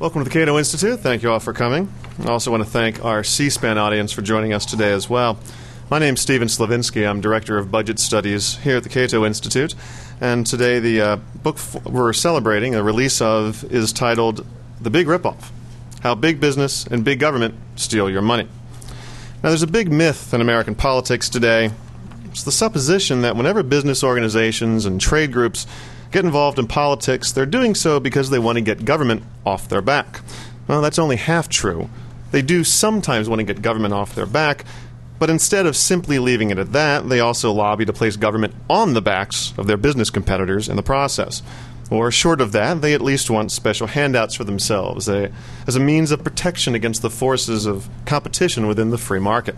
Welcome to the Cato Institute. Thank you all for coming. I also want to thank our C-SPAN audience for joining us today as well. My name is Steven Slavinsky. I'm Director of Budget Studies here at the Cato Institute. And today the book we're celebrating, a release of, is titled The Big Ripoff: How Big Business and Big Government Steal Your Money. Now, there's a big myth in American politics today. It's the supposition that whenever business organizations and trade groups get involved in politics, they're doing so because they want to get government off their back. Well, that's only half true. They do sometimes want to get government off their back, but instead of simply leaving it at that, they also lobby to place government on the backs of their business competitors in the process. Or short of that, they at least want special handouts for themselves as a means of protection against the forces of competition within the free market.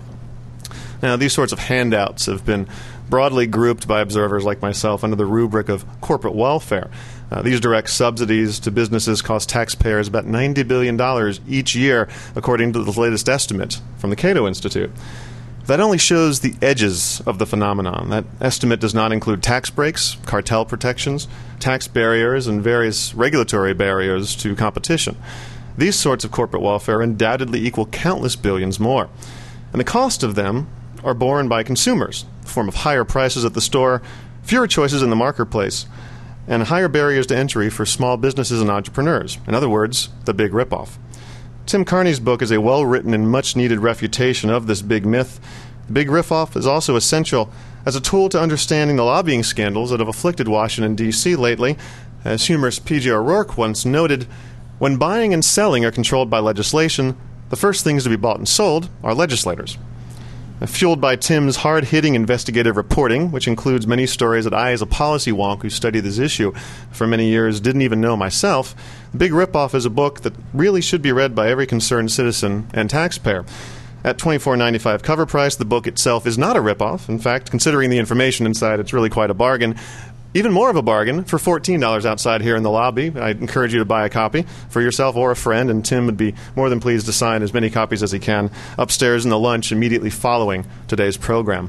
Now, these sorts of handouts have been broadly grouped by observers like myself under the rubric of corporate welfare. These direct subsidies to businesses cost taxpayers about $90 billion each year, according to the latest estimate from the Cato Institute. That only shows the edges of the phenomenon. That estimate does not include tax breaks, cartel protections, tax barriers, and various regulatory barriers to competition. These sorts of corporate welfare undoubtedly equal countless billions more. And the cost of them are borne by consumers in the form of higher prices at the store, fewer choices in the marketplace, and higher barriers to entry for small businesses and entrepreneurs. In other words, the big ripoff. Tim Carney's book is a well-written and much-needed refutation of this big myth. The big ripoff is also essential as a tool to understanding the lobbying scandals that have afflicted Washington, D.C. lately. As humorist P.J. O'Rourke once noted, when buying and selling are controlled by legislation, the first things to be bought and sold are legislators. Fueled by Tim's hard-hitting investigative reporting, which includes many stories that I, as a policy wonk who studied this issue for many years, didn't even know myself, The Big Ripoff is a book that really should be read by every concerned citizen and taxpayer. At $24.95 cover price, the book itself is not a ripoff. In fact, considering the information inside, it's really quite a bargain. Even more of a bargain for $14 outside here in the lobby. I encourage you to buy a copy for yourself or a friend, and Tim would be more than pleased to sign as many copies as he can upstairs in the lunch immediately following today's program.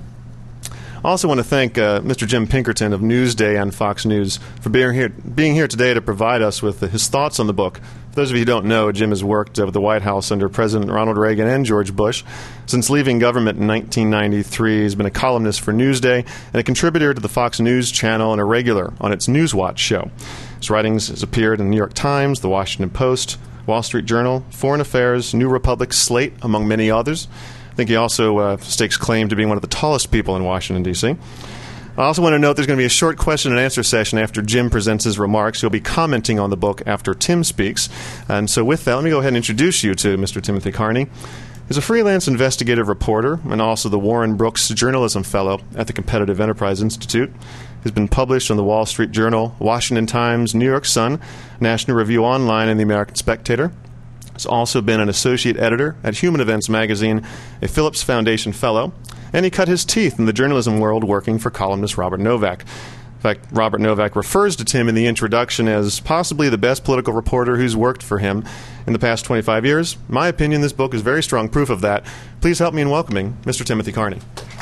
I also want to thank Mr. Jim Pinkerton of Newsday and Fox News for being here today to provide us with his thoughts on the book. For those of you who don't know, Jim has worked at the White House under President Ronald Reagan and George Bush. Since leaving government in 1993, he's been a columnist for Newsday and a contributor to the Fox News channel and a regular on its Newswatch show. His writings has appeared in the New York Times, the Washington Post, Wall Street Journal, Foreign Affairs, New Republic, Slate, among many others. I think he also stakes claim to being one of the tallest people in Washington, D.C. I also want to note there's going to be a short question and answer session after Jim presents his remarks. He'll be commenting on the book after Tim speaks. And so with that, let me go ahead and introduce you to Mr. Timothy Carney. He's a freelance investigative reporter and also the Warren Brooks Journalism Fellow at the Competitive Enterprise Institute. He's been published on the Wall Street Journal, Washington Times, New York Sun, National Review Online, and the American Spectator. He's also been an associate editor at Human Events magazine, a Phillips Foundation Fellow, and he cut his teeth in the journalism world working for columnist Robert Novak. In fact, Robert Novak refers to Tim in the introduction as possibly the best political reporter who's worked for him in the past 25 years. In my opinion, this book is very strong proof of that. Please help me in welcoming Mr. Timothy Carney.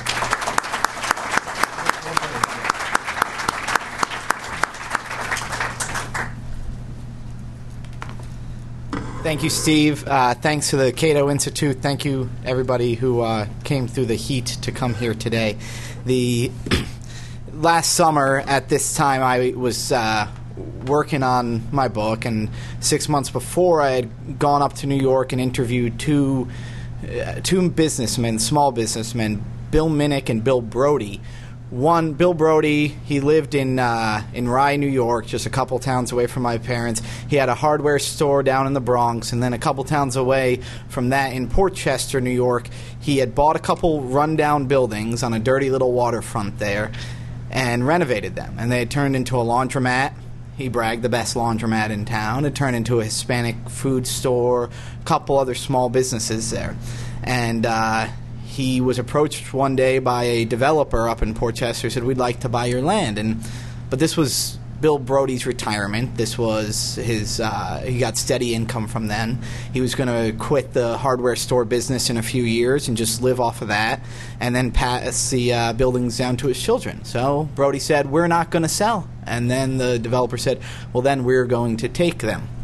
Thank you, Steve. Thanks to the Cato Institute. Thank you, everybody who came through the heat to come here today. The last summer at this time, I was working on my book, and 6 months before, I had gone up to New York and interviewed two businessmen, small businessmen, Bill Minnick and Bill Brody. One, Bill Brody, he lived in Rye, New York, just a couple towns away from my parents. He had a hardware store down in the Bronx, and then a couple towns away from that in Port Chester, New York, he had bought a couple rundown buildings on a dirty little waterfront there and renovated them. And they had turned into a laundromat. He bragged, the best laundromat in town. It turned into a Hispanic food store, a couple other small businesses there. And he was approached one day by a developer up in Port Chester who said, "We'd like to buy your land." But this was Bill Brody's retirement. This was his, he got steady income from then. He was going to quit the hardware store business in a few years and just live off of that and then pass the buildings down to his children. So Brody said, "We're not going to sell." And then the developer said, "Well, then we're going to take them."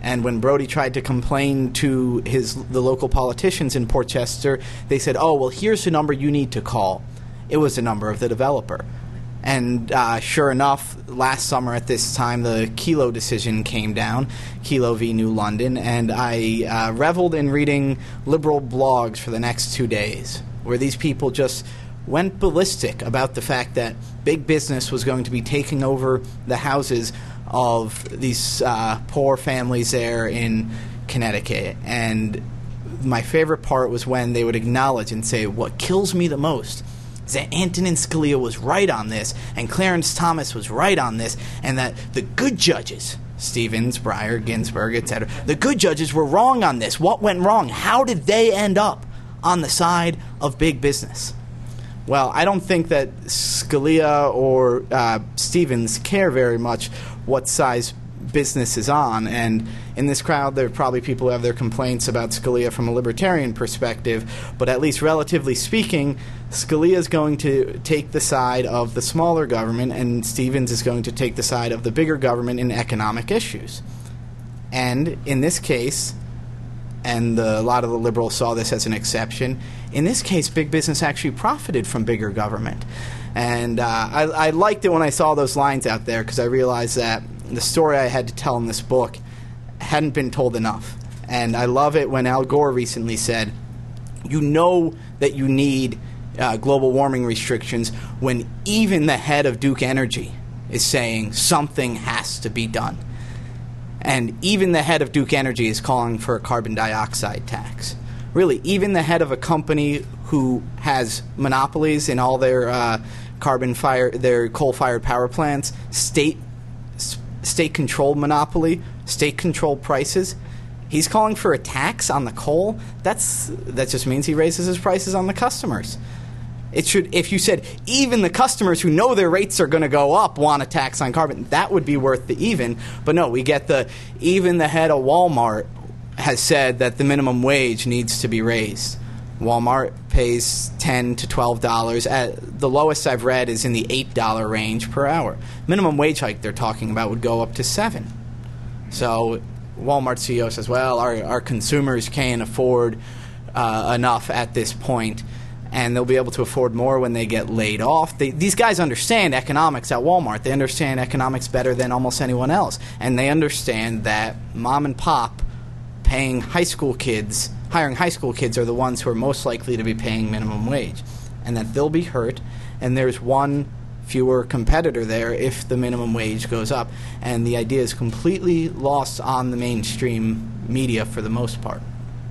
And when Brody tried to complain to the local politicians in Portchester, they said, oh, well, here's the number you need to call. It was the number of the developer. And sure enough, last summer at this time, the Kelo decision came down, Kelo v. New London, and I reveled in reading liberal blogs for the next 2 days, where these people just went ballistic about the fact that big business was going to be taking over the houses of these poor families there in Connecticut. And my favorite part was when they would acknowledge and say, what kills me the most is that Antonin Scalia was right on this, and Clarence Thomas was right on this, and that the good judges, Stevens, Breyer, Ginsburg, etc., the good judges were wrong on this. What went wrong? How did they end up on the side of big business? Well, I don't think that Scalia or Stevens care very much what size business is on. And in this crowd, there are probably people who have their complaints about Scalia from a libertarian perspective. But at least relatively speaking, Scalia is going to take the side of the smaller government, and Stevens is going to take the side of the bigger government in economic issues. And in this case, and a lot of the liberals saw this as an exception, in this case, big business actually profited from bigger government. And I liked it when I saw those lines out there, because I realized that the story I had to tell in this book hadn't been told enough. And I love it when Al Gore recently said, you know that you need global warming restrictions when even the head of Duke Energy is saying something has to be done. And even the head of Duke Energy is calling for a carbon dioxide tax. Really, even the head of a company who has monopolies in all their their coal-fired power plants, state-controlled monopoly, state-controlled prices, he's calling for a tax on the coal. That just means he raises his prices on the customers. It should, if you said even the customers who know their rates are going to go up want a tax on carbon, that would be worth the even. But no, we get even the head of Walmart has said that the minimum wage needs to be raised. Walmart pays $10 to $12. The lowest I've read is in the $8 range per hour. Minimum wage hike they're talking about would go up to $7. So Walmart CEO says, well, our consumers can't afford enough at this point, and they'll be able to afford more when they get laid off. These guys understand economics at Walmart. They understand economics better than almost anyone else. And they understand that mom and pop hiring high school kids are the ones who are most likely to be paying minimum wage. And that they'll be hurt, and there's one fewer competitor there if the minimum wage goes up. And the idea is completely lost on the mainstream media for the most part.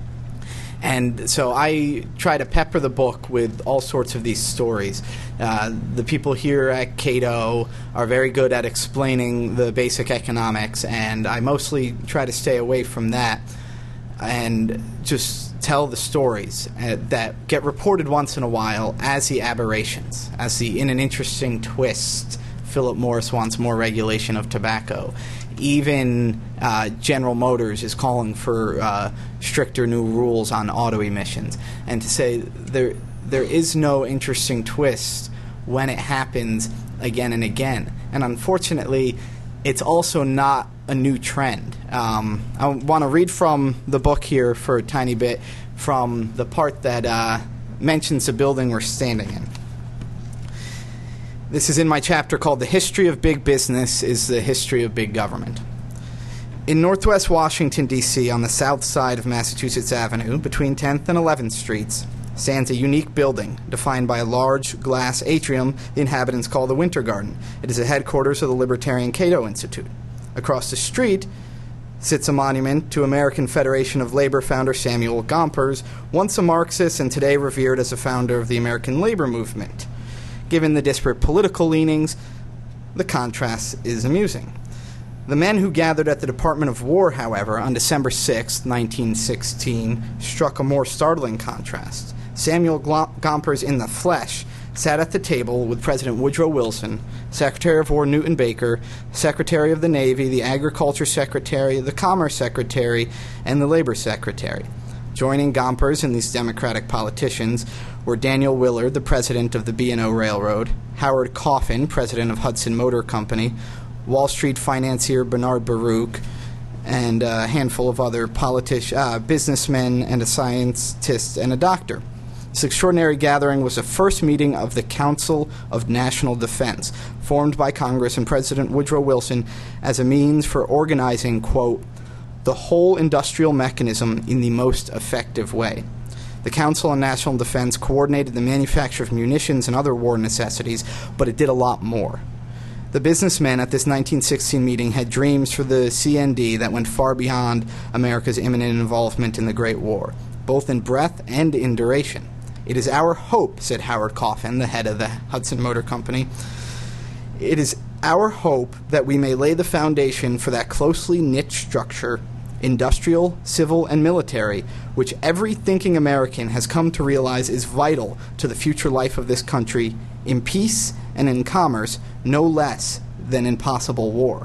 And so I try to pepper the book with all sorts of these stories. The people here at Cato are very good at explaining the basic economics, and I mostly try to stay away from that and just tell the stories that get reported once in a while as the aberrations, in an interesting twist, Philip Morris wants more regulation of tobacco. Even General Motors is calling for stricter new rules on auto emissions. And to say there is no interesting twist when it happens again and again. And unfortunately, it's also not a new trend. I want to read from the book here for a tiny bit from the part that mentions the building we're standing in. This is in my chapter called The History of Big Business is the History of Big Government. In northwest Washington, D.C., on the south side of Massachusetts Avenue, between 10th and 11th Streets, stands a unique building defined by a large glass atrium the inhabitants call the Winter Garden. It is the headquarters of the Libertarian Cato Institute. Across the street sits a monument to American Federation of Labor founder Samuel Gompers, once a Marxist and today revered as a founder of the American labor movement. Given the disparate political leanings, the contrast is amusing. The men who gathered at the Department of War, however, on December 6, 1916, struck a more startling contrast. Samuel Gompers in the flesh sat at the table with President Woodrow Wilson, Secretary of War Newton Baker, Secretary of the Navy, the Agriculture Secretary, the Commerce Secretary, and the Labor Secretary. Joining Gompers and these Democratic politicians were Daniel Willard, the president of the B&O Railroad, Howard Coffin, president of Hudson Motor Company, Wall Street financier Bernard Baruch, and a handful of other businessmen and a scientist and a doctor. This extraordinary gathering was the first meeting of the Council of National Defense, formed by Congress and President Woodrow Wilson as a means for organizing, quote, the whole industrial mechanism in the most effective way. The Council on National Defense coordinated the manufacture of munitions and other war necessities, but it did a lot more. The businessmen at this 1916 meeting had dreams for the CND that went far beyond America's imminent involvement in the Great War, both in breadth and in duration. It is our hope, said Howard Coffin, the head of the Hudson Motor Company, it is our hope that we may lay the foundation for that closely knit structure, industrial, civil, and military, which every thinking American has come to realize is vital to the future life of this country, in peace and in commerce, no less than in possible war.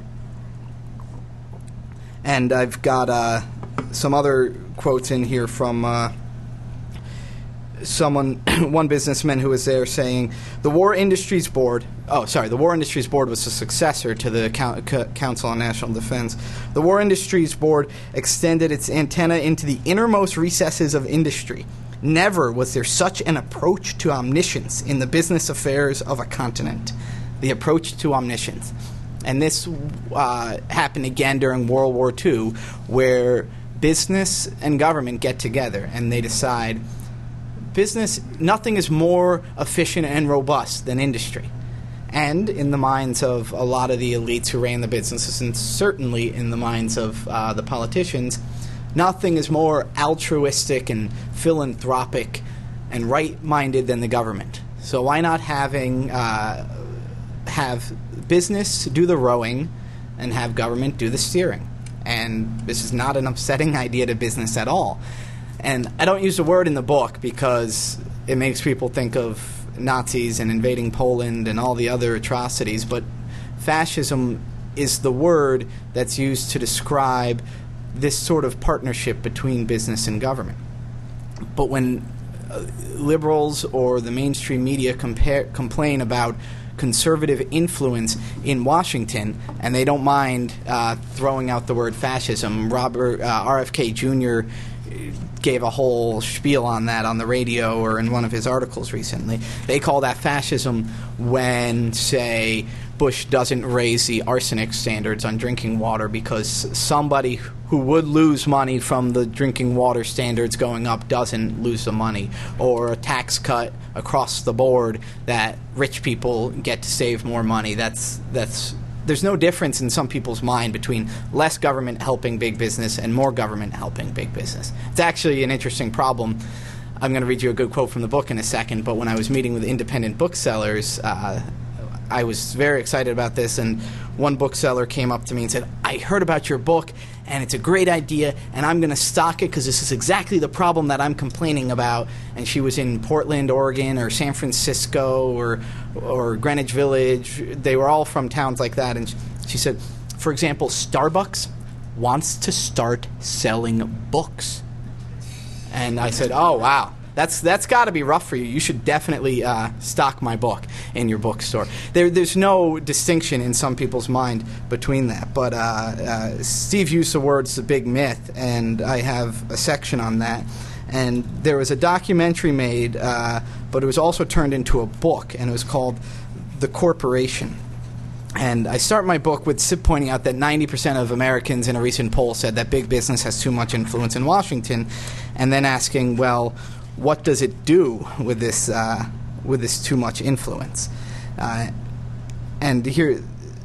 And I've got some other quotes in here from one businessman who was there saying, the War Industries Board was the successor to the Council on National Defense. The War Industries Board extended its antenna into the innermost recesses of industry. Never was there such an approach to omniscience in the business affairs of a continent. The approach to omniscience. And this happened again during World War II, where business and government get together and they decide nothing is more efficient and robust than industry. And in the minds of a lot of the elites who ran the businesses, and certainly in the minds of the politicians, nothing is more altruistic and philanthropic and right-minded than the government. So why not have business do the rowing and have government do the steering? And this is not an upsetting idea to business at all. And I don't use the word in the book because it makes people think of Nazis and invading Poland and all the other atrocities, but fascism is the word that's used to describe this sort of partnership between business and government. But when liberals or the mainstream media complain about conservative influence in Washington, and they don't mind throwing out the word fascism, RFK Jr. gave a whole spiel on that on the radio or in one of his articles recently. They call that fascism when, say, Bush doesn't raise the arsenic standards on drinking water because somebody who would lose money from the drinking water standards going up doesn't lose the money, or a tax cut across the board that rich people get to save more money. There's no difference in some people's mind between less government helping big business and more government helping big business. It's actually an interesting problem. I'm going to read you a good quote from the book in a second, but when I was meeting with independent booksellers, I was very excited about this, and one bookseller came up to me and said, I heard about your book, and it's a great idea, and I'm going to stock it because this is exactly the problem that I'm complaining about. And she was in Portland, Oregon, or San Francisco, or Greenwich Village. They were all from towns like that. And she said, for example, Starbucks wants to start selling books. And I said, oh, wow. That's got to be rough for you. You should definitely stock my book in your bookstore. There's no distinction in some people's mind between that. But Steve used the words "the big myth," and I have a section on that. And there was a documentary made, but it was also turned into a book, and it was called "The Corporation." And I start my book with pointing out that 90% of Americans in a recent poll said that big business has too much influence in Washington, and then asking, well, what does it do with this too much influence? And here,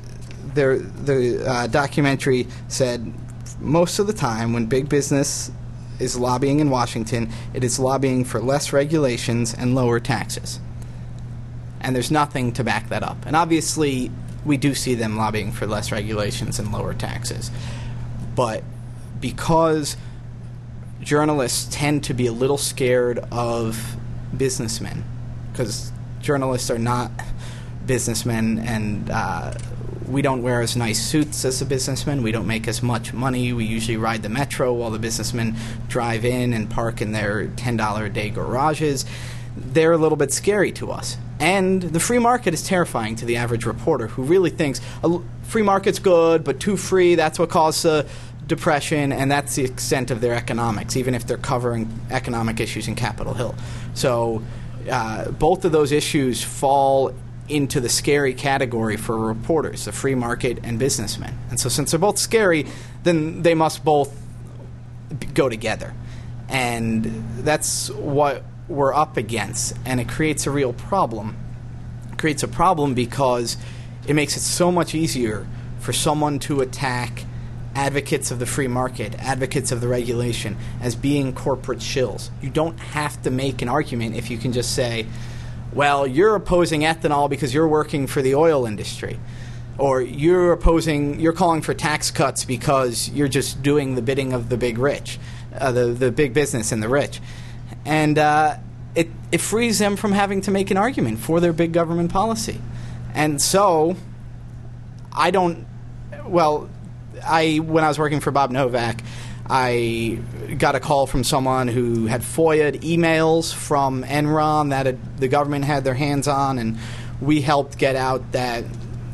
the documentary said most of the time when big business is lobbying in Washington, it is lobbying for less regulations and lower taxes. And there's nothing to back that up. And obviously, we do see them lobbying for less regulations and lower taxes. But because journalists tend to be a little scared of businessmen, because journalists are not businessmen, and we don't wear as nice suits as the businessmen. We don't make as much money. We usually ride the metro while the businessmen drive in and park in their $10 a day garages. They're a little bit scary to us. And the free market is terrifying to the average reporter who really thinks free market's good, but too free, that's what caused the Depression, and that's the extent of their economics, even if they're covering economic issues in Capitol Hill. So both of those issues fall into the scary category for reporters, the free market and businessmen. And so since they're both scary, then they must both go together. And that's what we're up against, and it creates a real problem. It creates a problem because it makes it so much easier for someone to attack advocates of the free market, advocates of the regulation, as being corporate shills. You don't have to make an argument if you can just say, well, you're opposing ethanol because you're working for the oil industry. Or you're calling for tax cuts because you're just doing the bidding of the big rich, the big business and the rich. And it frees them from having to make an argument for their big government policy. And so when I was working for Bob Novak, I got a call from someone who had FOIA'd emails from Enron that the government had their hands on, and we helped get out that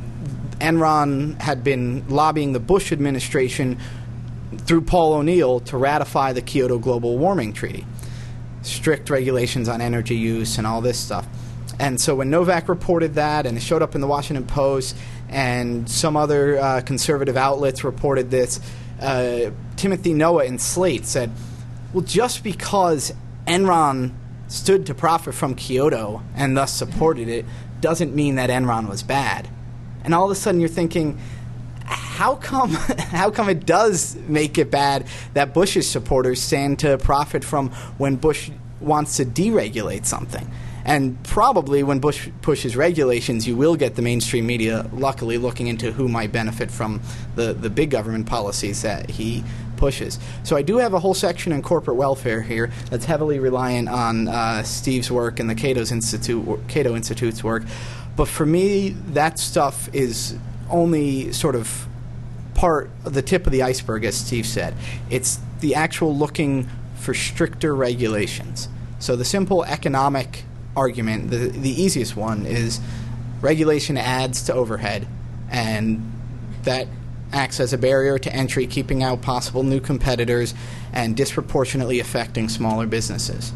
Enron had been lobbying the Bush administration through Paul O'Neill to ratify the Kyoto Global Warming Treaty, strict regulations on energy use and all this stuff. And so when Novak reported that, and it showed up in the Washington Post, and some other conservative outlets reported this, Timothy Noah in Slate said, well, just because Enron stood to profit from Kyoto and thus supported it doesn't mean that Enron was bad. And all of a sudden you're thinking, how come it does make it bad that Bush's supporters stand to profit from when Bush wants to deregulate something? And probably when Bush pushes regulations, you will get the mainstream media, luckily, looking into who might benefit from the big government policies that he pushes. So I do have a whole section in corporate welfare here that's heavily reliant on Steve's work and the Cato Institute's work. But for me, that stuff is only sort of part of the tip of the iceberg, as Steve said. It's the actual looking for stricter regulations. So the simple economic argument, the easiest one, is regulation adds to overhead, and that acts as a barrier to entry, keeping out possible new competitors and disproportionately affecting smaller businesses.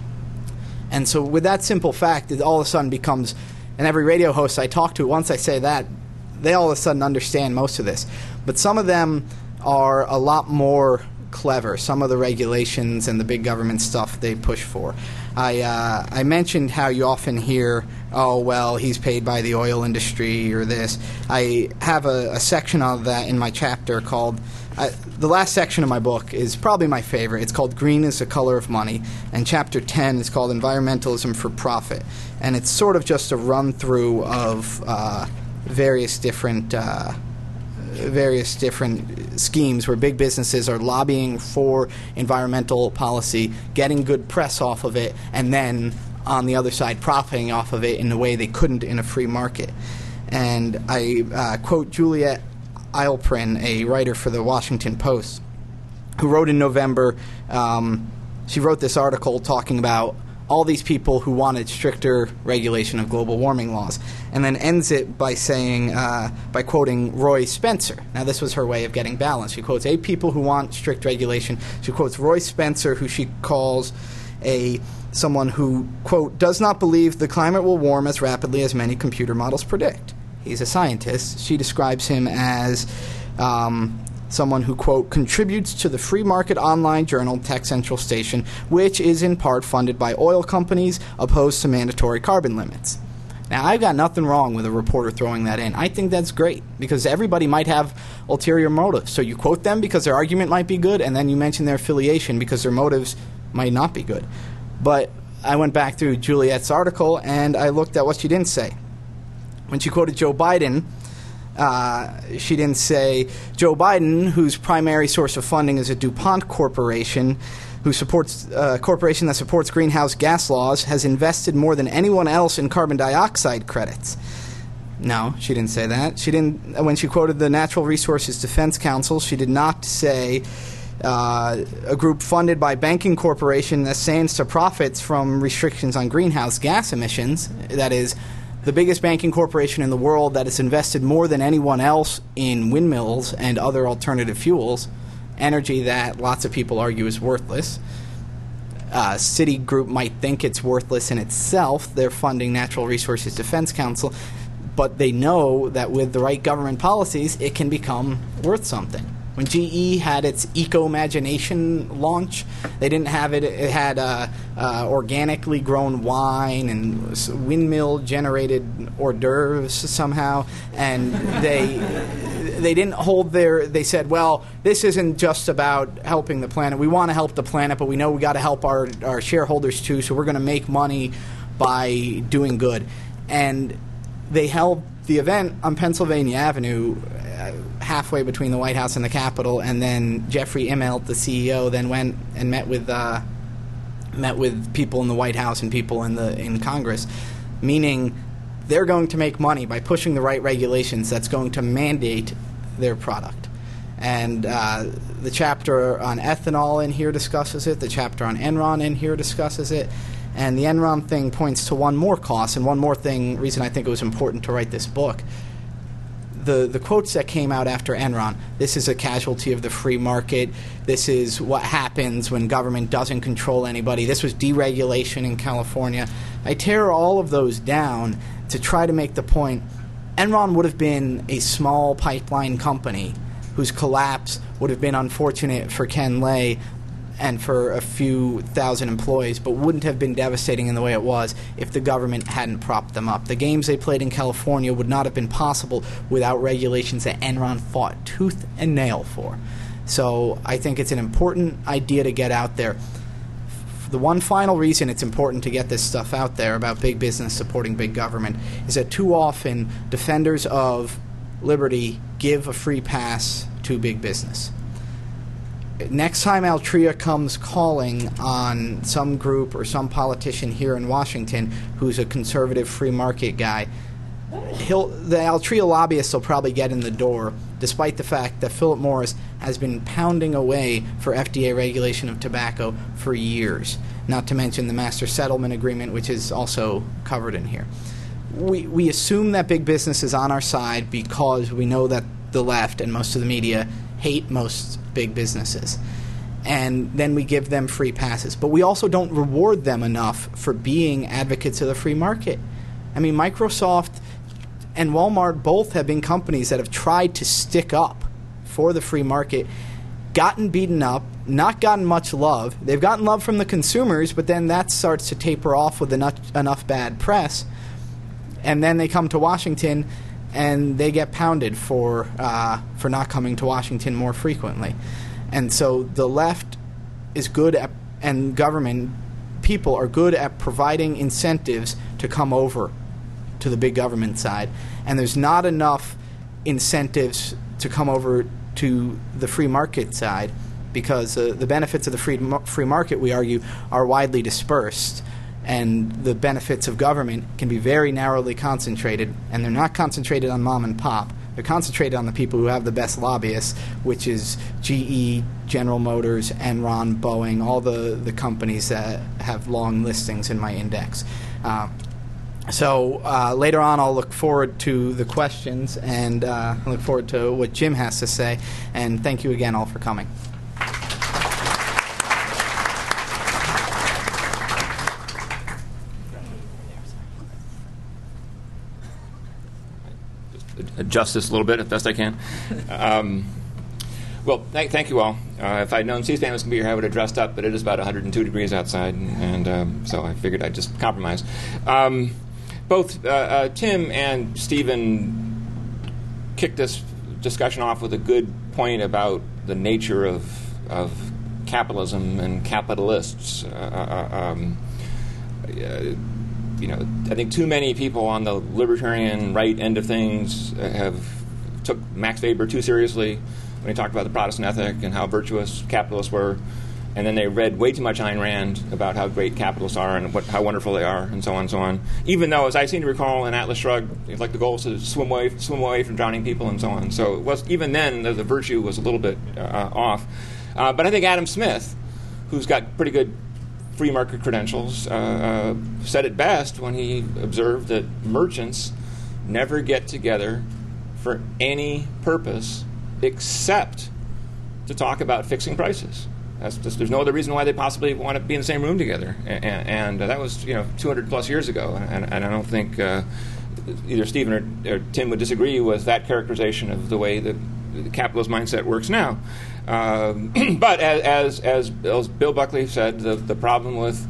And so with that simple fact, it all of a sudden becomes, and every radio host I talk to, once I say that, they all of a sudden understand most of this. But some of them are a lot more clever, some of the regulations and the big government stuff they push for. I mentioned how you often hear, oh, well, he's paid by the oil industry or this. I have a section of that in my chapter called, the last section of my book is probably my favorite. It's called Green is the Color of Money, and chapter 10 is called Environmentalism for Profit. And it's sort of just a run-through of various different schemes where big businesses are lobbying for environmental policy, getting good press off of it, and then on the other side profiting off of it in a way they couldn't in a free market. And I quote Juliet Eilprin, a writer for the Washington Post, who wrote in November, she wrote this article talking about all these people who wanted stricter regulation of global warming laws, and then ends it by saying, by quoting Roy Spencer. Now, this was her way of getting balance. She quotes 8 people who want strict regulation. She quotes Roy Spencer, who she calls someone who, quote, does not believe the climate will warm as rapidly as many computer models predict. He's a scientist. She describes him as someone who, quote, contributes to the free market online journal Tech Central Station, which is in part funded by oil companies opposed to mandatory carbon limits. Now, I've got nothing wrong with a reporter throwing that in. I think that's great, because everybody might have ulterior motives. So you quote them because their argument might be good, and then you mention their affiliation because their motives might not be good. But I went back through Juliet's article, and I looked at what she didn't say. When she quoted Joe Biden, she didn't say Joe Biden, whose primary source of funding is a DuPont corporation, who supports a corporation that supports greenhouse gas laws, has invested more than anyone else in carbon dioxide credits. No, she didn't say that. She didn't. When she quoted the Natural Resources Defense Council, she did not say a group funded by banking corporation that stands to profits from restrictions on greenhouse gas emissions. That is, the biggest banking corporation in the world that has invested more than anyone else in windmills and other alternative fuels. energy that lots of people argue is worthless. Citigroup might think it's worthless in itself. They're funding Natural Resources Defense Council, but they know that with the right government policies, it can become worth something. When GE had its Eco-Imagination launch, they didn't have it. It had organically grown wine and windmill-generated hors d'oeuvres somehow, and they didn't hold their. They said, "Well, this isn't just about helping the planet. We want to help the planet, but we know we got to help our shareholders too. So we're going to make money by doing good." And they held the event on Pennsylvania Avenue, halfway between the White House and the Capitol, and then Jeffrey Immelt, the CEO, then went and met with people in the White House and people in Congress, meaning they're going to make money by pushing the right regulations that's going to mandate their product. And the chapter on ethanol in here discusses it. The chapter on Enron in here discusses it. And the Enron thing points to one more cost and one more reason I think it was important to write this book. The quotes that came out after Enron, this is a casualty of the free market, this is what happens when government doesn't control anybody, this was deregulation in California. I tear all of those down to try to make the point, Enron would have been a small pipeline company whose collapse would have been unfortunate for Ken Lay and for a few thousand employees, but wouldn't have been devastating in the way it was if the government hadn't propped them up. The games they played in California would not have been possible without regulations that Enron fought tooth and nail for. So I think it's an important idea to get out there. The one final reason it's important to get this stuff out there about big business supporting big government is that too often defenders of liberty give a free pass to big business. Next time Altria comes calling on some group or some politician here in Washington who's a conservative free market guy, the Altria lobbyists will probably get in the door, despite the fact that Philip Morris has been pounding away for FDA regulation of tobacco for years, not to mention the Master Settlement Agreement, which is also covered in here. We assume that big business is on our side because we know that the left and most of the media hate most big businesses. And then we give them free passes. But we also don't reward them enough for being advocates of the free market. I mean, Microsoft and Walmart both have been companies that have tried to stick up for the free market, gotten beaten up, not gotten much love. They've gotten love from the consumers, but then that starts to taper off with enough bad press. And then they come to Washington and they get pounded for not coming to Washington more frequently. And so the left is good at, and government people are good at providing incentives to come over to the big government side. And there's not enough incentives to come over to the free market side because the benefits of the free market, we argue, are widely dispersed. And the benefits of government can be very narrowly concentrated, and they're not concentrated on mom and pop. They're concentrated on the people who have the best lobbyists, which is GE, General Motors, Enron, Boeing, all the companies that have long listings in my index. So later on I'll look forward to the questions, and I look forward to what Jim has to say. And thank you again all for coming. Adjust this a little bit as best I can. Well, thank you all. If I'd known C-SPAN was going to be here, I would have dressed up, but it is about 102 degrees outside, and so I figured I'd just compromise. Both Tim and Stephen kicked this discussion off with a good point about the nature of capitalism and capitalists. I think too many people on the libertarian right end of things took Max Weber too seriously when he talked about the Protestant ethic and how virtuous capitalists were, and then they read way too much Ayn Rand about how great capitalists are and how wonderful they are, and so on and so on. Even though, as I seem to recall in Atlas Shrugged, like the goal was to swim away from drowning people and so on. So it was, even then, the virtue was a little bit off. But I think Adam Smith, who's got pretty good free market credentials, said it best when he observed that merchants never get together for any purpose except to talk about fixing prices. There's no other reason why they possibly want to be in the same room together. And that was 200 plus years ago. And I don't think either Stephen or Tim would disagree with that characterization of the way that the capitalist mindset works now. But as Bill Buckley said, the problem with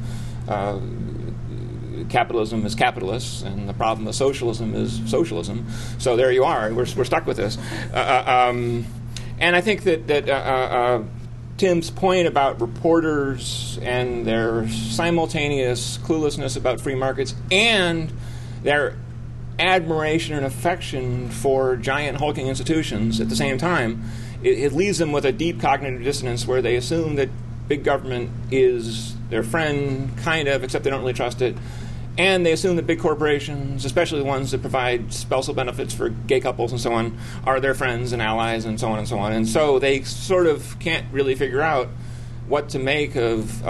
capitalism is capitalists, and the problem with socialism is socialism. So there you are. We're stuck with this. And I think that Tim's point about reporters and their simultaneous cluelessness about free markets and their admiration and affection for giant hulking institutions at the same time, it leaves them with a deep cognitive dissonance where they assume that big government is their friend, kind of, except they don't really trust it. And they assume that big corporations, especially the ones that provide spousal benefits for gay couples and so on, are their friends and allies and so on and so on. And so they sort of can't really figure out what to make of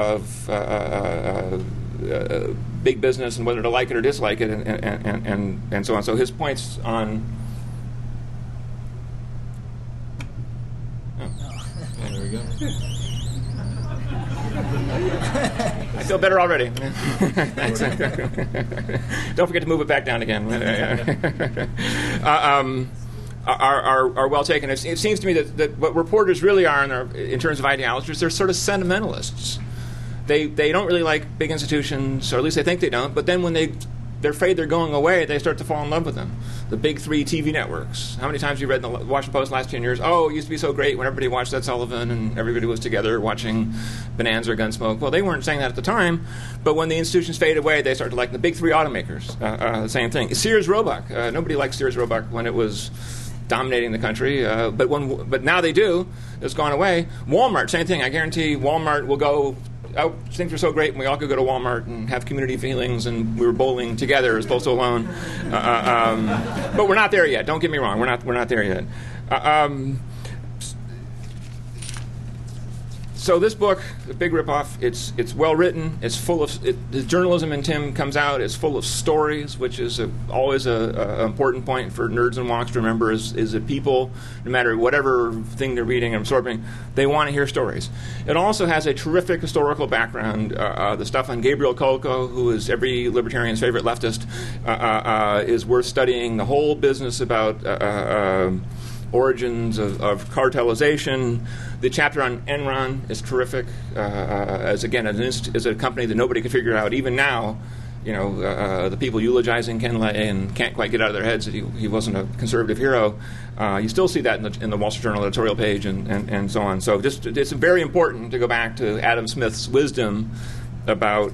big business and whether to like it or dislike it and so on. So his points on... there we go. I feel better already. Don't forget to move it back down again. Are well taken. It seems to me that what reporters really are in terms of ideologies, they're sort of sentimentalists. They don't really like big institutions, or at least they think they don't. But then when they're afraid they're going away, they start to fall in love with them. The big three TV networks. How many times have you read in the Washington Post the last 10 years? Oh, it used to be so great when everybody watched Ed Sullivan and everybody was together watching Bonanza or Gunsmoke. Well, they weren't saying that at the time, but when the institutions faded away, they started to like the big three automakers. The same thing. Sears Roebuck. Nobody liked Sears Roebuck when it was dominating the country, but now they do. It's gone away. Walmart, same thing. I guarantee Walmart will go... Oh, things were so great, and we all could go to Walmart and have community feelings, and we were bowling together as opposed to alone. But we're not there yet. Don't get me wrong. We're not there yet. So this book, The Big Ripoff, it's well written. It's full of the journalism in Tim comes out. It's full of stories, which is always an important point for nerds and wonks to remember. Is that people, no matter whatever thing they're reading and absorbing, they want to hear stories. It also has a terrific historical background. The stuff on Gabriel Kolko, who is every libertarian's favorite leftist, is worth studying. The whole business about origins of cartelization. The chapter on Enron is terrific. As a company that nobody could figure out, even now, the people eulogizing Ken Lay and can't quite get out of their heads that he wasn't a conservative hero. You still see that in the Wall Street Journal editorial page and so on. So it's very important to go back to Adam Smith's wisdom about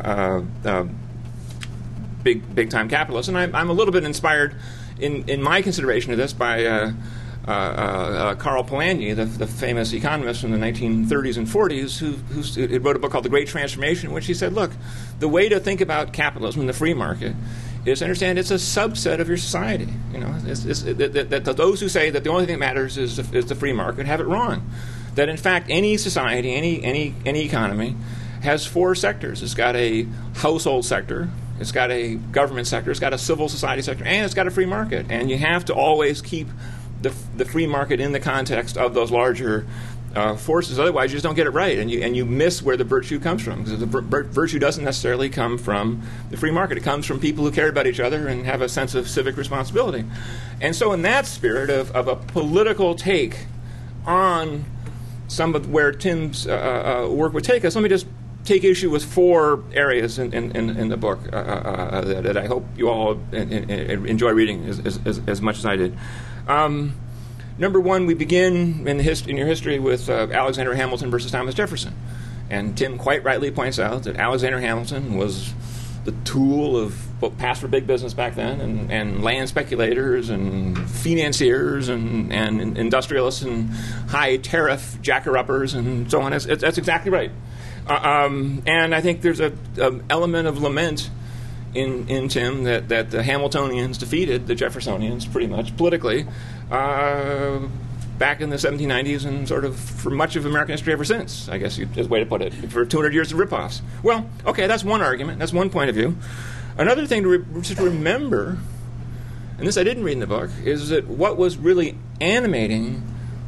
big time capitalists. And I'm a little bit inspired in my consideration of this by Karl Polanyi, the famous economist from the 1930s and 40s, who wrote a book called The Great Transformation, in which he said, look, the way to think about capitalism and the free market is to understand it's a subset of your society. That those who say that the only thing that matters is the free market have it wrong. That in fact any society, any economy has four sectors. It's got a household sector, it's got a government sector, it's got a civil society sector, and it's got a free market. And you have to always keep the free market in the context of those larger forces. Otherwise, you just don't get it right, and you miss where the virtue comes from. Because the virtue doesn't necessarily come from the free market. It comes from people who care about each other and have a sense of civic responsibility. And so in that spirit of a political take on some of where Tim's work would take us, let me just take issue with four areas in the book that I hope you all enjoy reading as much as I did. Number one, we begin in your history with Alexander Hamilton versus Thomas Jefferson. And Tim quite rightly points out that Alexander Hamilton was the tool of what passed for big business back then, and land speculators and financiers and industrialists and high tariff jacker-uppers and so on. That's exactly right. And I think there's an element of lament in Tim that the Hamiltonians defeated the Jeffersonians pretty much politically back in the 1790s and sort of for much of American history ever since, I guess is the way to put it, for 200 years of ripoffs. Well, okay, that's one argument. That's one point of view. Another thing to just remember, and this I didn't read in the book, is that what was really animating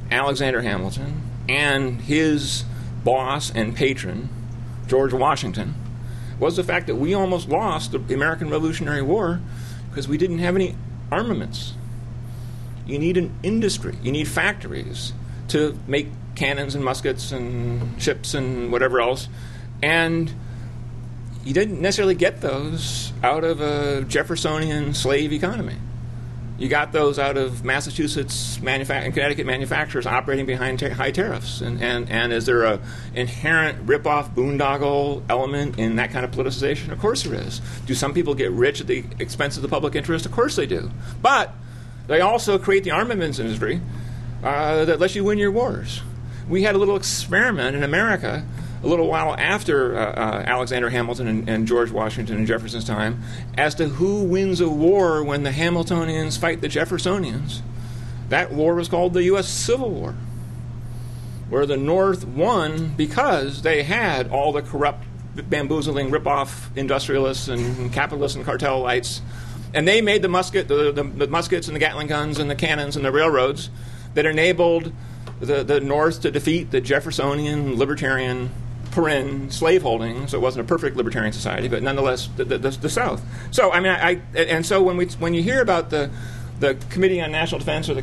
Alexander Hamilton and his boss and patron, George Washington, was the fact that we almost lost the American Revolutionary War because we didn't have any armaments. You need an industry. You need factories to make cannons and muskets and ships and whatever else. And you didn't necessarily get those out of a Jeffersonian slave economy. You got those out of Massachusetts and Connecticut manufacturers operating behind high tariffs. And is there an inherent rip-off boondoggle element in that kind of politicization? Of course there is. Do some people get rich at the expense of the public interest? Of course they do. But they also create the armaments industry that lets you win your wars. We had a little experiment in America a little while after Alexander Hamilton and George Washington and Jefferson's time as to who wins a war when the Hamiltonians fight the Jeffersonians. That war was called the U.S. Civil War, where the North won because they had all the corrupt, bamboozling, rip-off industrialists and capitalists and cartel-lights, and they made the muskets and the Gatling guns and the cannons and the railroads that enabled the North to defeat the Jeffersonian, libertarian, slaveholding, so it wasn't a perfect libertarian society, but nonetheless the South. So I mean, and so when you hear about the Committee on National Defense or the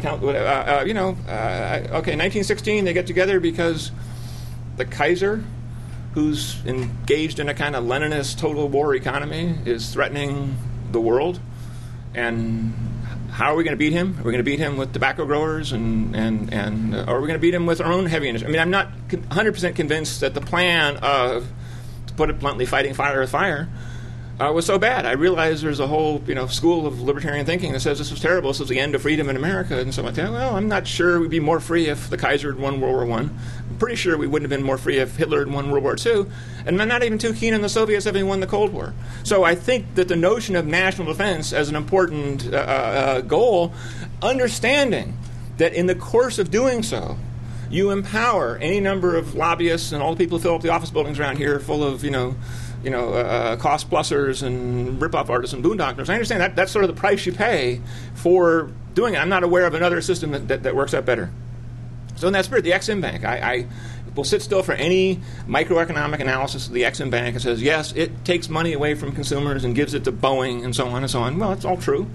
1916 they get together because the Kaiser, who's engaged in a kind of Leninist total war economy, is threatening the world, and how are we going to beat him? Are we going to beat him with tobacco growers, or are we going to beat him with our own heavy industry? I mean, I'm not 100% convinced that the plan of, to put it bluntly, fighting fire with fire was so bad. I realize there's a whole school of libertarian thinking that says this was terrible, this was the end of freedom in America, and so like that. Well, I'm not sure we'd be more free if the Kaiser had won World War I. I'm pretty sure we wouldn't have been more free if Hitler had won World War II, and I'm not even too keen on the Soviets having won the Cold War. So I think that the notion of national defense as an important goal, understanding that in the course of doing so, you empower any number of lobbyists and all the people who fill up the office buildings around here full of, cost plussers and rip-off artists and boondoggers. I understand that that's sort of the price you pay for doing it. I'm not aware of another system that works out better. So in that spirit, the Ex-Im Bank, I will sit still for any microeconomic analysis of the Ex-Im Bank and says, yes, it takes money away from consumers and gives it to Boeing and so on and so on. Well, it's all true.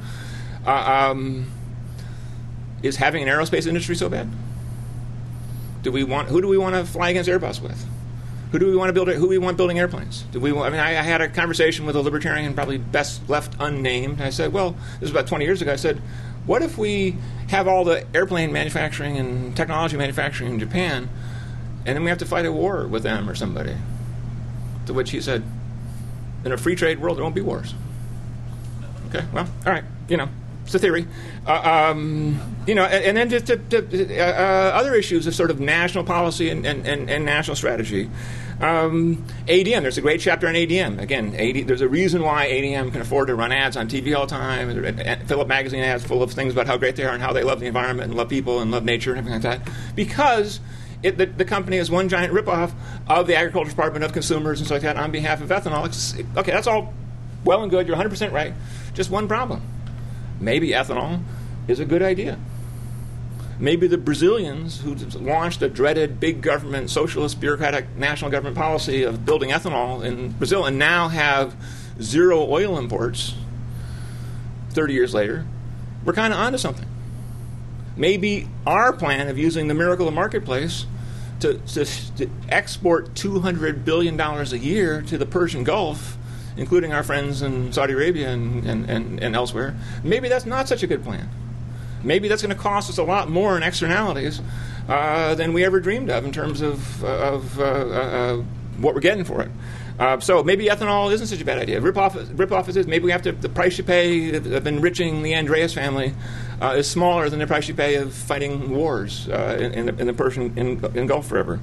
Is having an aerospace industry so bad? Who do we want to fly against Airbus with? Who do we want to build? Who we want building airplanes? I had a conversation with a libertarian, probably best left unnamed. And I said, well, this was about 20 years ago. I said, what if we have all the airplane manufacturing and technology manufacturing in Japan, and then we have to fight a war with them or somebody? To which he said, in a free trade world, there won't be wars. Okay, well, all right, it's a theory. And then just other issues of sort of national policy and national strategy. ADM, there's a great chapter on ADM. Again, there's a reason why ADM can afford to run ads on TV all the time, fill up magazine ads full of things about how great they are and how they love the environment and love people and love nature and everything like that. Because the company is one giant ripoff of the Agriculture Department, of consumers and stuff like that on behalf of ethanol. Okay, that's all well and good. You're 100% right. Just one problem. Maybe ethanol is a good idea. Maybe the Brazilians who launched a dreaded big government, socialist, bureaucratic, national government policy of building ethanol in Brazil and now have zero oil imports 30 years later, we're kind of onto something. Maybe our plan of using the miracle of marketplace to export $200 billion a year to the Persian Gulf, including our friends in Saudi Arabia and elsewhere, maybe that's not such a good plan. Maybe that's going to cost us a lot more in externalities than we ever dreamed of in terms of what we're getting for it. So maybe ethanol isn't such a bad idea. Rip-off as is. Maybe we have to. The price you pay of enriching the Andreas family is smaller than the price you pay of fighting wars in the Persian Gulf forever.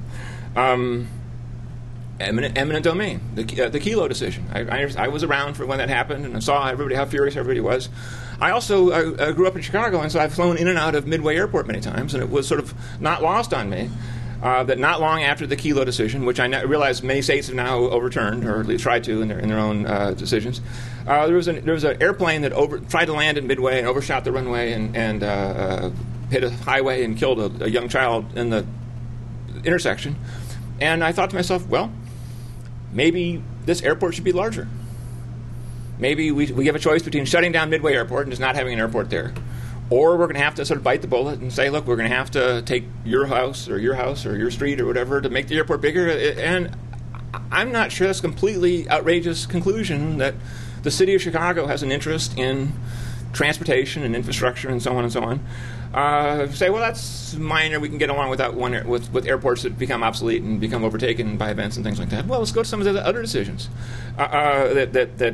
Eminent domain, the Kelo decision. I was around for when that happened, and I saw how furious everybody was. I also grew up in Chicago, and so I've flown in and out of Midway Airport many times, and it was sort of not lost on me that not long after the Kelo decision, which I realize many states have now overturned, or at least tried to in their own decisions, there was an airplane that tried to land in Midway and overshot the runway and hit a highway and killed a young child in the intersection. And I thought to myself, well, maybe this airport should be larger. Maybe we have a choice between shutting down Midway Airport and just not having an airport there. Or we're going to have to sort of bite the bullet and say, look, we're going to have to take your house or your street or whatever to make the airport bigger. And I'm not sure that's a completely outrageous conclusion that the city of Chicago has an interest in transportation and infrastructure and so on and so on. Say, well, that's minor. We can get along without with airports that become obsolete and become overtaken by events and things like that. Well, let's go to some of the other decisions. Back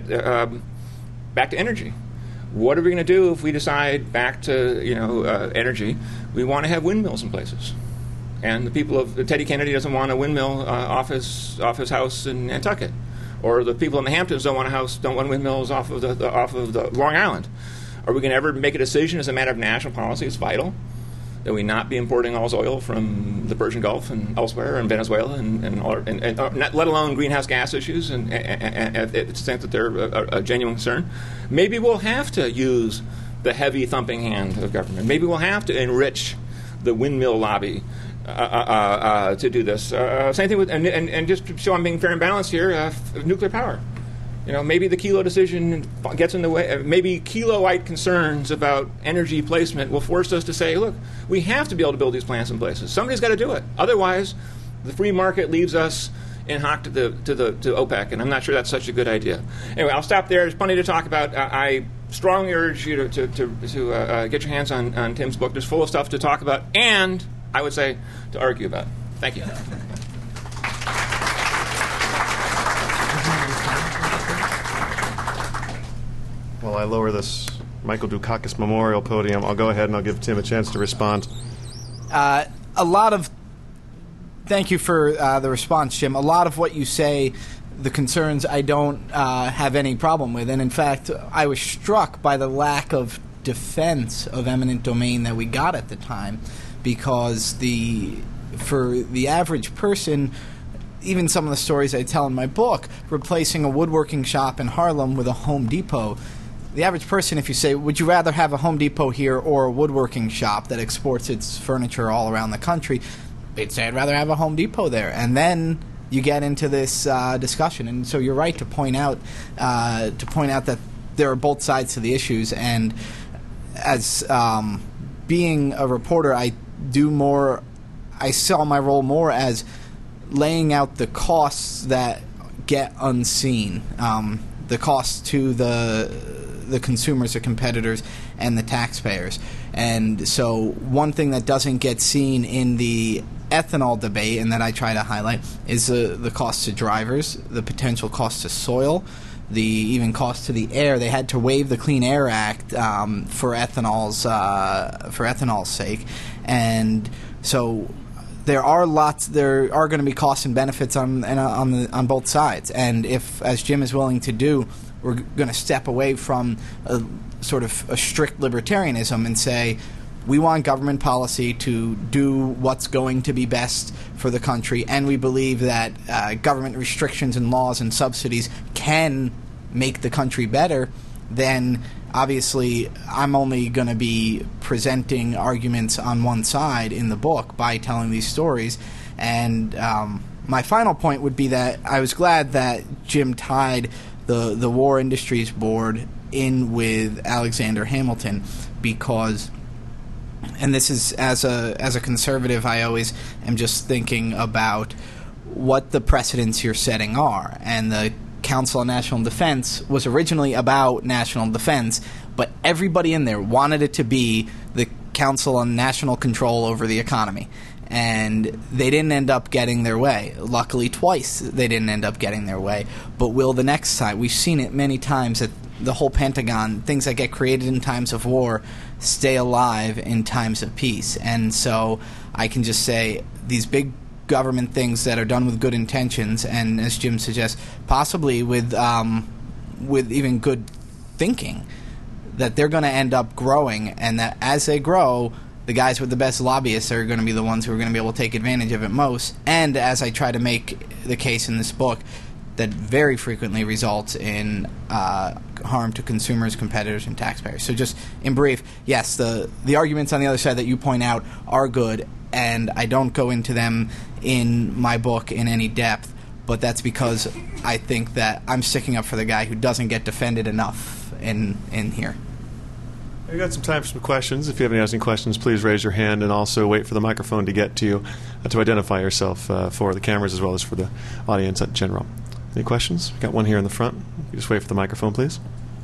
to energy. What are we going to do if we decide back to energy? We want to have windmills in places, and the people of Teddy Kennedy doesn't want a windmill off his house in Nantucket, or the people in the Hamptons don't want windmills off of the Long Island. Are we going to ever make a decision as a matter of national policy? It's vital that we not be importing all this oil from the Persian Gulf and elsewhere, and Venezuela, and not, let alone greenhouse gas issues, and to the extent that they're a genuine concern. Maybe we'll have to use the heavy thumping hand of government. Maybe we'll have to enrich the windmill lobby to do this. Same thing with, and just to show I'm being fair and balanced here, nuclear power. Maybe the Kelo decision gets in the way. Maybe Keloite concerns about energy placement will force us to say, look, we have to be able to build these plants in places. Somebody's got to do it. Otherwise, the free market leaves us in hock to OPEC, and I'm not sure that's such a good idea. Anyway, I'll stop there. There's plenty to talk about. I strongly urge you to get your hands on Tim's book. There's full of stuff to talk about, and I would say to argue about. Thank you. While I lower this Michael Dukakis Memorial podium, I'll go ahead and I'll give Tim a chance to respond. Thank you for the response, Jim. A lot of what you say, the concerns, I don't have any problem with. And in fact, I was struck by the lack of defense of eminent domain that we got at the time, because for the average person, even some of the stories I tell in my book, replacing a woodworking shop in Harlem with a Home Depot, the average person, if you say, would you rather have a Home Depot here or a woodworking shop that exports its furniture all around the country, they'd say, I'd rather have a Home Depot there. And then you get into this discussion. And so you're right to point out that there are both sides to the issues. And as being a reporter, I saw my role more as laying out the costs that get unseen, the costs to the consumers, the competitors, and the taxpayers. And so one thing that doesn't get seen in the ethanol debate, and that I try to highlight, is the cost to drivers, the potential cost to soil, the even cost to the air. They had to waive the Clean Air Act for ethanol's sake, and so there are going to be costs and benefits on both sides. And if, as Jim is willing to do, we're going to step away from a sort of a strict libertarianism and say we want government policy to do what's going to be best for the country, and we believe that government restrictions and laws and subsidies can make the country better, then obviously I'm only going to be presenting arguments on one side in the book by telling these stories. And my final point would be that I was glad that Jim tied the War Industries Board in with Alexander Hamilton, because, and this is as a conservative, I always am just thinking about what the precedents you're setting are. And the Council on National Defense was originally about national defense, but everybody in there wanted it to be the Council on National Control over the Economy. And they didn't end up getting their way. Luckily, twice they didn't end up getting their way. But will the next time? We've seen it many times at the whole Pentagon. Things that get created in times of war stay alive in times of peace. And so I can just say these big government things that are done with good intentions, and as Jim suggests, possibly with even good thinking, that they're going to end up growing, and that as they grow, the guys with the best lobbyists are going to be the ones who are going to be able to take advantage of it most. And as I try to make the case in this book, that very frequently results in harm to consumers, competitors, and taxpayers. So just in brief, yes, the arguments on the other side that you point out are good, and I don't go into them in my book in any depth, but that's because I think that I'm sticking up for the guy who doesn't get defended enough in here. We've got some time for some questions. If you have any questions, please raise your hand, and also wait for the microphone to get to you to identify yourself for the cameras as well as for the audience in general. Any questions? We've got one here in the front. You just wait for the microphone, please.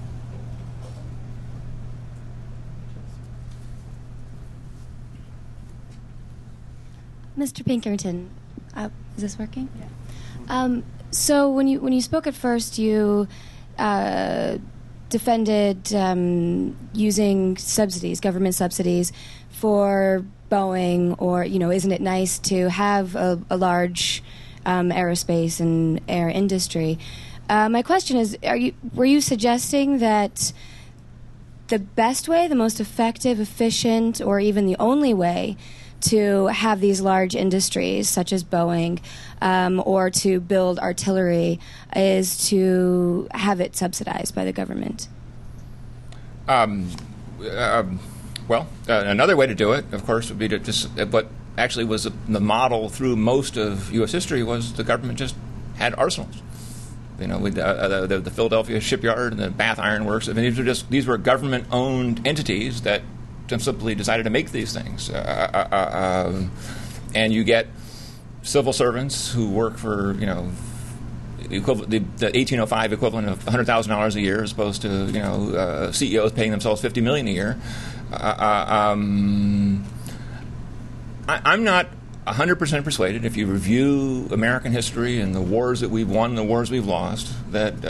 Mr. Pinkerton, is this working? Yeah. So when you spoke at first, you defended using subsidies, government subsidies, for Boeing, or isn't it nice to have a large aerospace and air industry? My question is, were you suggesting that the best way, the most effective, efficient, or even the only way to have these large industries, such as Boeing, or to build artillery, is to have it subsidized by the government? Another way to do it, of course, would be to just, what actually was the model through most of U.S. history was the government just had arsenals. With the Philadelphia shipyard and the Bath Iron Works. I mean, these were government-owned entities that simply decided to make these things, and you get civil servants who work for the 1805 equivalent of $100,000 a year, as opposed to CEOs paying themselves $50 million a year. I'm not 100% persuaded, if you review American history and the wars that we've won and the wars we've lost, that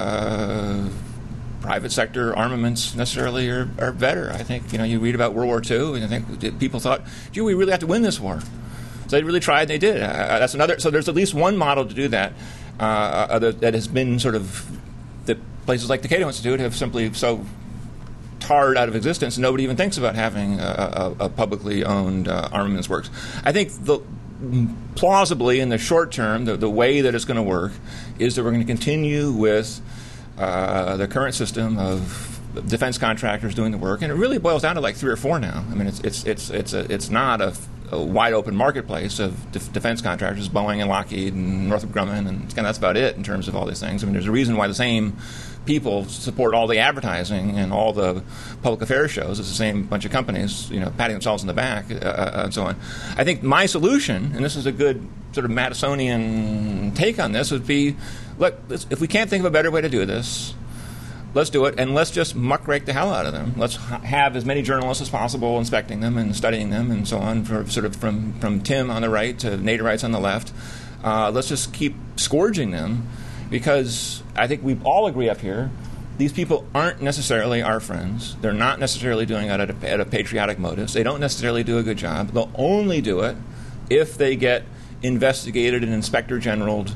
private sector armaments necessarily are better. I think you read about World War II, and I think people thought, "Gee, we really have to win this war." So they really tried, and they did. That's another. So there's at least one model to do that that has been sort of, that places like the Cato Institute have simply so tarred out of existence, and nobody even thinks about having a publicly owned armaments works. I think plausibly in the short term, the way that it's going to work is that we're going to continue with the current system of defense contractors doing the work, and it really boils down to like 3 or 4 now. I mean, it's not a wide open marketplace of defense contractors, Boeing and Lockheed and Northrop Grumman, and that's about it in terms of all these things. I mean, there's a reason why the same people support all the advertising and all the public affairs shows. It's the same bunch of companies, patting themselves in the back and so on. I think my solution, and this is a good sort of Madisonian take on this, would be, look, if we can't think of a better way to do this, let's do it, and let's just muckrake the hell out of them. Let's have as many journalists as possible inspecting them and studying them and so on, for sort of from Tim on the right to Naderites on the left. Let's just keep scourging them, because I think we all agree up here, these people aren't necessarily our friends. They're not necessarily doing it out of patriotic motives. They don't necessarily do a good job. They'll only do it if they get investigated and inspector generaled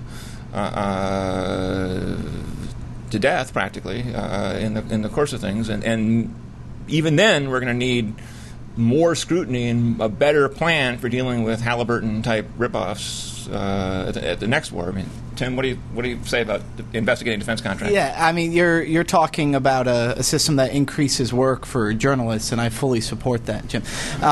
to death, practically, in the course of things. And even then, we're going to need more scrutiny and a better plan for dealing with Halliburton-type ripoffs at the next war. I mean, Tim, what do you say about investigating defense contractors? Yeah, I mean, you're talking about a system that increases work for journalists, and I fully support that, Jim.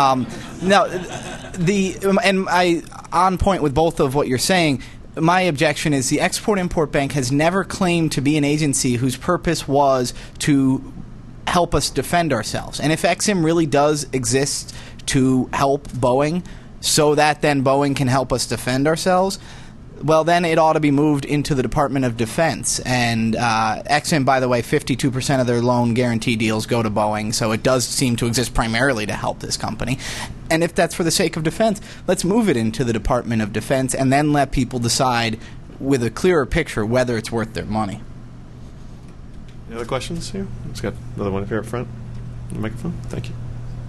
On point with both of what you're saying. My objection is the Export-Import Bank has never claimed to be an agency whose purpose was to help us defend ourselves. And if Ex-Im really does exist to help Boeing so that then Boeing can help us defend ourselves, well, then it ought to be moved into the Department of Defense. And Ex-Im, by the way, 52% of their loan guarantee deals go to Boeing, so it does seem to exist primarily to help this company. And if that's for the sake of defense, let's move it into the Department of Defense and then let people decide with a clearer picture whether it's worth their money. Any other questions here? Let's get another one up here up front. The microphone. Thank you.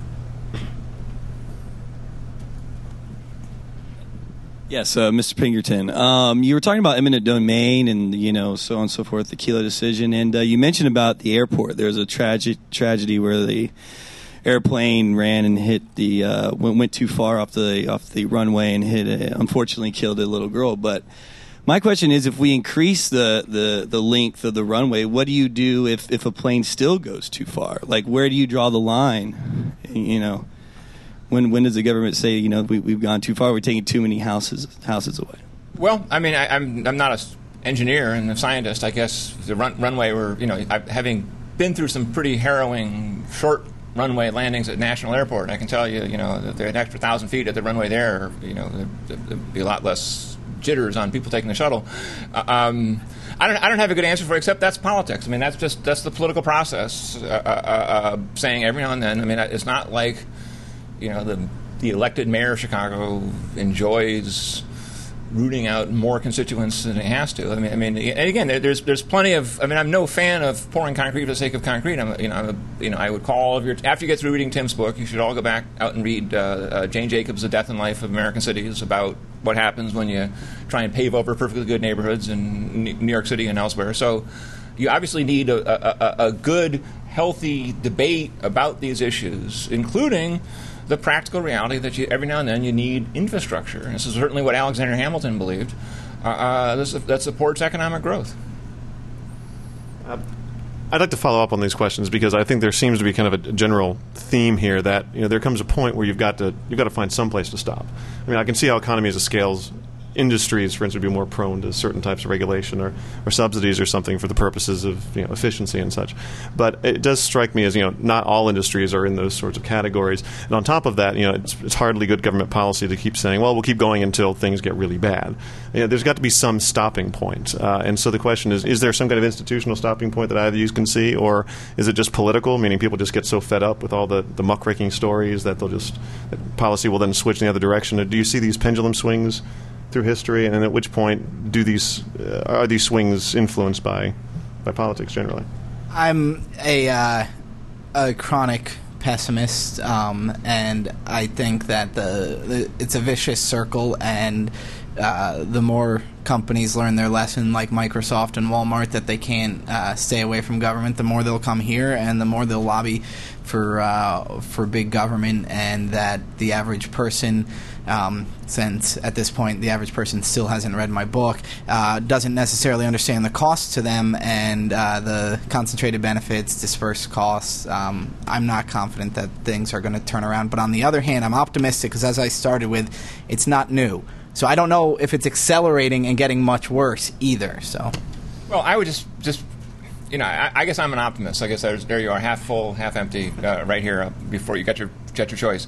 Yes, Mr. Pinkerton. You were talking about eminent domain and, so on and so forth, the Kelo decision, and you mentioned about the airport. There was a tragedy where the airplane ran and hit went too far off the runway and unfortunately killed a little girl. But My question is, if we increase the length of the runway, what do you do if a plane still goes too far? Like, where do you draw the line? You know, when does the government say, you know, we've gone too far, we're taking too many houses away? Well, I mean, I'm not an engineer and a scientist. I guess the runway, having been through some pretty harrowing short runway landings at National Airport, I can tell you, you know, that an extra 1,000 feet at the runway there, you know, there'd be a lot less jitters on people taking the shuttle. I don't have a good answer for it, except that's politics. I mean, that's the political process. Saying every now and then. I mean, it's not like, you know, the elected mayor of Chicago enjoys rooting out more constituents than he has to. I mean, and again, there's plenty of. I mean, I'm no fan of pouring concrete for the sake of concrete. I would call all of your, after you get through reading Tim's book, you should all go back out and read Jane Jacobs' The Death and Life of American Cities, about what happens when you try and pave over perfectly good neighborhoods in New York City and elsewhere. So you obviously need a good, healthy debate about these issues, including the practical reality that every now and then you need infrastructure. And this is certainly what Alexander Hamilton believed, that supports economic growth. I'd like to follow up on these questions because I think there seems to be kind of a general theme here that, you know, there comes a point where you've got to find some place to stop. I mean, I can see how economies of scales, industries, for instance, would be more prone to certain types of regulation or subsidies or something for the purposes of, you know, efficiency and such. But it does strike me as, you know, not all industries are in those sorts of categories. And on top of that, you know, it's hardly good government policy to keep saying, well, we'll keep going until things get really bad. You know, there's got to be some stopping point. And so the question is there some kind of institutional stopping point that either of you can see, or is it just political, meaning people just get so fed up with all the muckraking stories that that policy will then switch in the other direction? Or do you see these pendulum swings through history, and at which point are these swings influenced by politics generally? I'm a chronic pessimist, and I think that it's a vicious circle, and the more companies learn their lesson, like Microsoft and Walmart, that they can't stay away from government, the more they'll come here, and the more they'll lobby for big government, and that the average person, since at this point the average person still hasn't read my book, doesn't necessarily understand the costs to them and the concentrated benefits, dispersed costs. I'm not confident that things are going to turn around. But on the other hand, I'm optimistic because, as I started with, it's not new. So I don't know if it's accelerating and getting much worse either. So, well, I would just you know, I guess I'm an optimist. I guess there you are, half full, half empty, right here before you get your choice.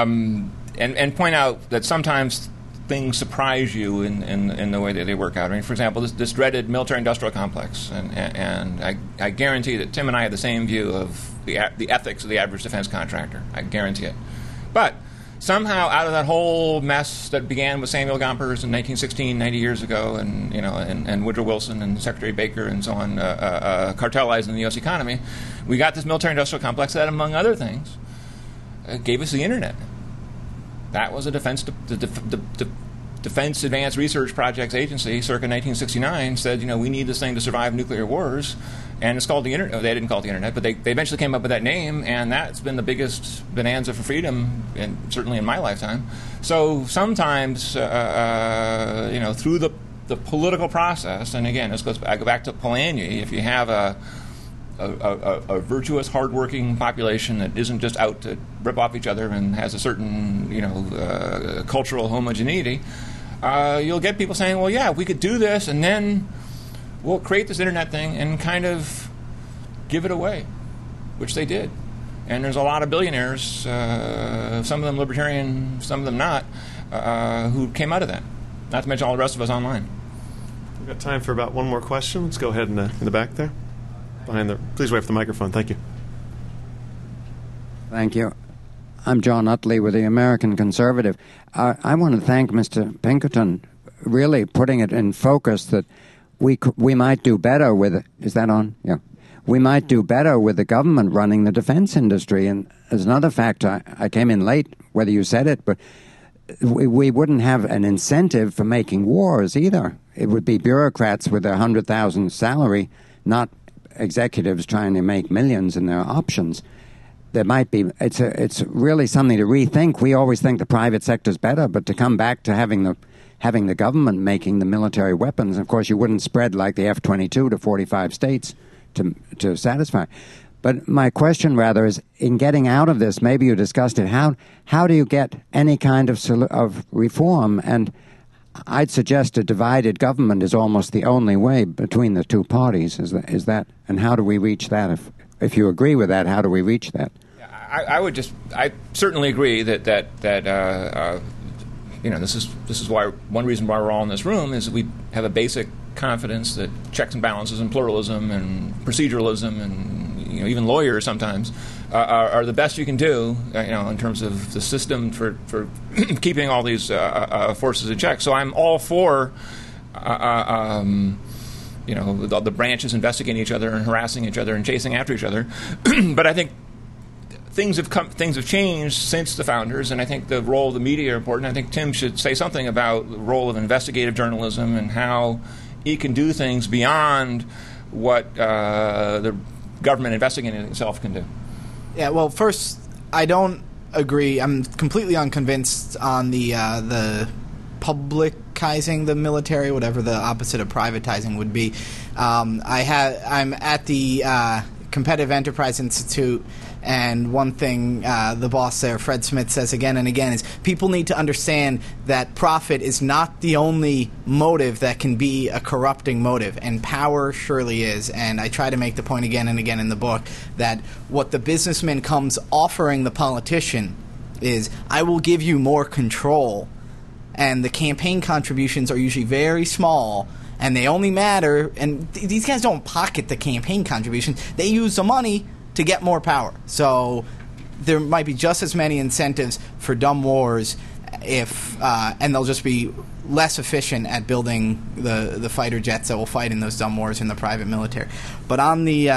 And point out that sometimes things surprise you in the way that they work out. I mean, for example, this dreaded military-industrial complex, and I guarantee that Tim and I have the same view of the ethics of the average defense contractor. I guarantee it. But somehow, out of that whole mess that began with Samuel Gompers in 1916, 90 years ago, and you know, and Woodrow Wilson and Secretary Baker and so on, cartelizing the U.S. economy, we got this military-industrial complex that, among other things, gave us the internet. That was a Defense Advanced Research Projects Agency, circa 1969, said, you know, we need this thing to survive nuclear wars, and it's called the Internet. They didn't call it the Internet, but they eventually came up with that name, and that's been the biggest bonanza for freedom, certainly in my lifetime. So sometimes, you know, through the political process, and again, I go back to Polanyi, if you have a virtuous, hardworking population that isn't just out to rip off each other and has a certain, you know, cultural homogeneity, you'll get people saying, well, yeah, we could do this, and then we'll create this internet thing and kind of give it away, which they did. And there's a lot of billionaires, some of them libertarian, some of them not, who came out of that, not to mention all the rest of us online. We've got time for about one more question. Let's go ahead in the back there. Please wait for the microphone. Thank you. Thank you. I'm John Utley with the American Conservative. I want to thank Mr. Pinkerton really putting it in focus that we might do better with. Is that on? Yeah. We might do better with the government running the defense industry. And as another fact, I came in late, whether you said it, but we wouldn't have an incentive for making wars either. It would be bureaucrats with their $100,000 salary, not executives trying to make millions in their options. There might be. It's really something to rethink. We always think the private sector's better, but to come back to having the having the government making the military weapons. Of course, you wouldn't spread like the F-22 to 45 states to satisfy. But my question, rather, is in getting out of this, maybe you discussed it, how do you get any kind of reform? And I'd suggest a divided government is almost the only way between the two parties. Is that? And how do we reach that? If you agree with that, how do we reach that? I certainly agree that this is why one reason why we're all in this room is that we have a basic confidence that checks and balances and pluralism and proceduralism and even lawyers sometimes are the best you can do in terms of the system for keeping all these forces in check. So I'm all for the branches investigating each other and harassing each other and chasing after each other, but I think things have changed since the founders, and I think the role of the media are important. I think Tim should say something about the role of investigative journalism and how it can do things beyond what the government investigating itself can do. Yeah, well, first, I don't agree. I'm completely unconvinced on the publicizing the military, whatever the opposite of privatizing would be. I'm at the Competitive Enterprise Institute, and one thing the boss there, Fred Smith, says again and again is people need to understand that profit is not the only motive that can be a corrupting motive, and power surely is. And I try to make the point again and again in the book that what the businessman comes offering the politician is, I will give you more control, and the campaign contributions are usually very small, and they only matter, and these guys don't pocket the campaign contributions. They use the money to get more power. So there might be just as many incentives for dumb wars and they'll just be less efficient at building the fighter jets that will fight in those dumb wars in the private military. But on the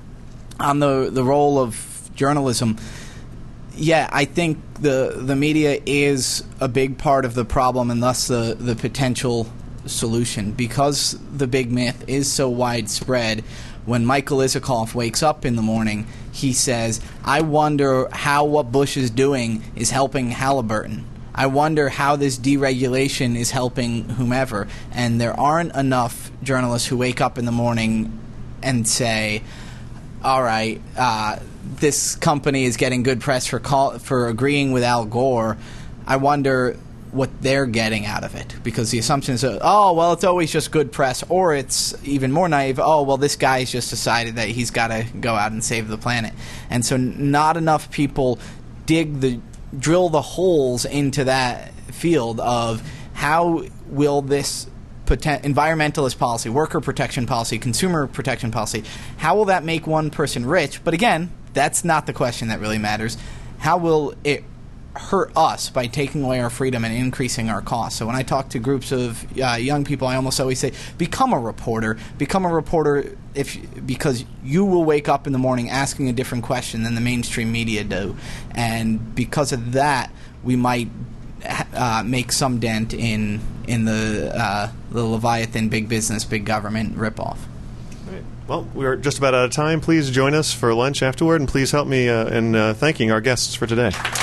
role of journalism, yeah, I think the media is a big part of the problem and thus the potential solution, because the big myth is so widespread. When Michael Isikoff wakes up in the morning, he says, I wonder how what Bush is doing is helping Halliburton. I wonder how this deregulation is helping whomever. And there aren't enough journalists who wake up in the morning and say, all right, this company is getting good press for agreeing with Al Gore. I wonder what they're getting out of it, because the assumption is, oh, well, it's always just good press, or it's even more naive, oh, well, this guy's just decided that he's got to go out and save the planet. And so not enough people drill the holes into that field of how will this environmentalist policy, worker protection policy, consumer protection policy, how will that make one person rich? But again, that's not the question that really matters. How will it hurt us by taking away our freedom and increasing our costs? So when I talk to groups of young people, I almost always say, become a reporter. Become a reporter because you will wake up in the morning asking a different question than the mainstream media do. And because of that, we might make some dent in the Leviathan big business, big government ripoff. Right. Well, we're just about out of time. Please join us for lunch afterward, and please help me in thanking our guests for today.